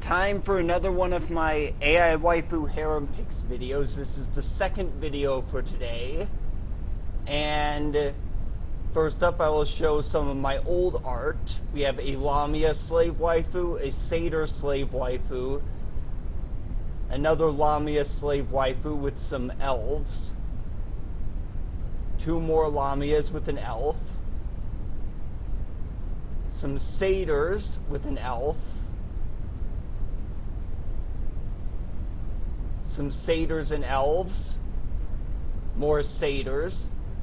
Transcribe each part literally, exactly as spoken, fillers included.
Time for another one of my A I Waifu Harem Picks videos. This is the second video for today. And first up, I will show some of my old art. We have a Lamia slave waifu, a Satyr slave waifu, another Lamia slave waifu with some elves, two more Lamias with an elf, some Satyrs with an elf, some Satyrs and elves, more Satyrs,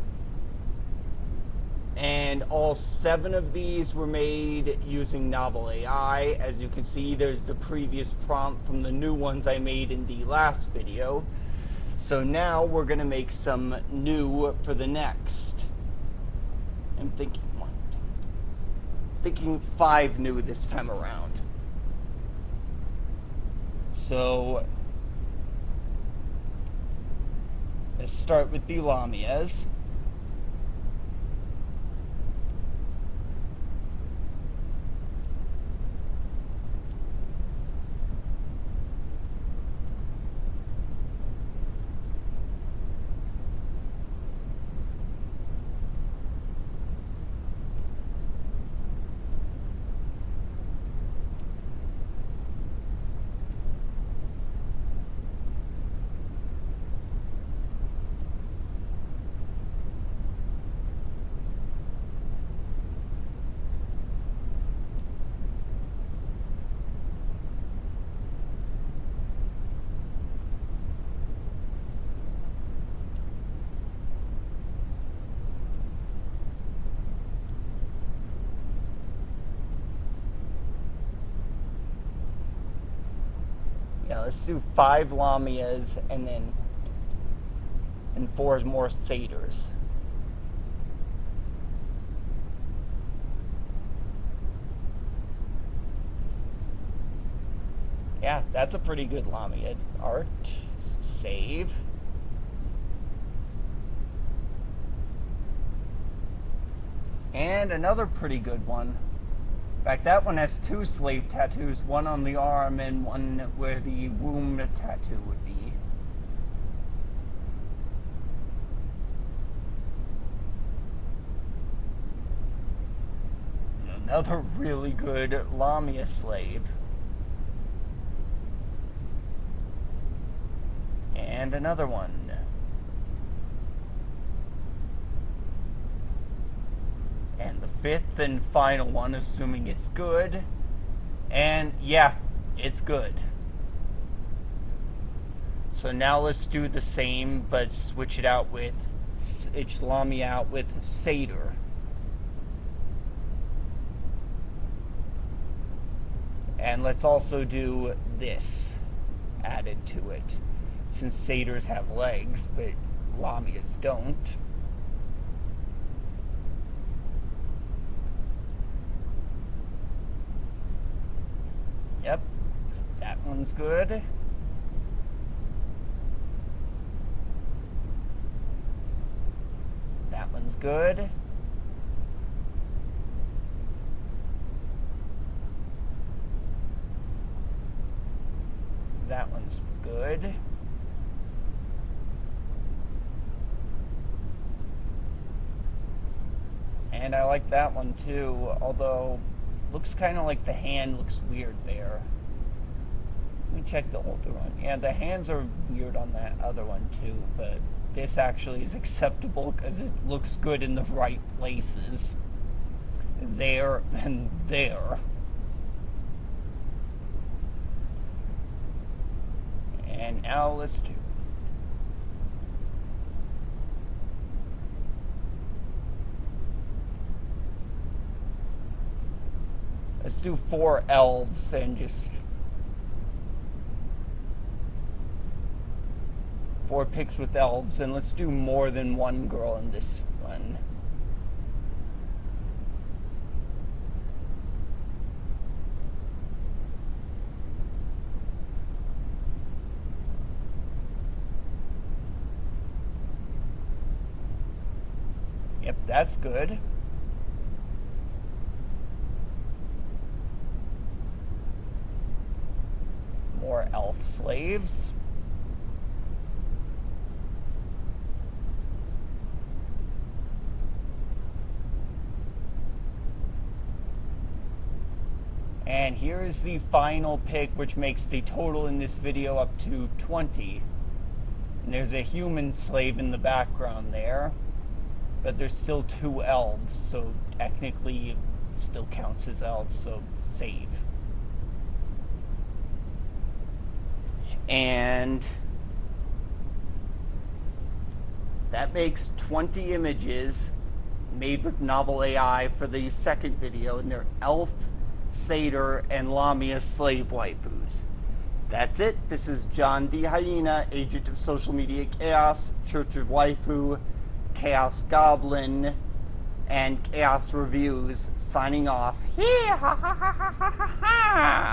and all seven of these were made using Novel A I. As you can see, there's the previous prompt from the new ones I made in the last video. So now we're going to make some new for the next. I'm thinking one, thinking five new this time around. So let's start with the Lamias. Yeah, let's do five Lamias and then and four more Satyrs. Yeah, that's a pretty good Lamia art. Save. And another pretty good one. In fact, that one has two slave tattoos, one on the arm and one where the womb tattoo would be. Another really good Lamia slave. And another one. And the fifth and final one, assuming it's good. And yeah, it's good. So now let's do the same, but switch it out with, it's Lamia out with Satyr. And let's also do this added to it, since Satyrs have legs, but Lamias don't. Yep, that one's good. That one's good. That one's good. And I like that one too, although looks kind of like the hand looks weird there. Let me check the older one. Yeah, the hands are weird on that other one too, but this actually is acceptable because it looks good in the right places. There and there. And now let's do Let's do four elves and just four picks with elves, and let's do more than one girl in this one. Yep, that's good. more elf slaves. And here is the final pick, which makes the total in this video up to twenty. And there's a human slave in the background there, but there's still two elves, so technically it still counts as elves, so save. And that makes twenty images made with Novel A I for the second video, and they're elf, satyr, and Lamia slave waifus. That's it. This is John D. Hyena, agent of social media chaos, Church of Waifu, Chaos Goblin, and Chaos Reviews, signing off. Hee ha ha ha ha ha ha!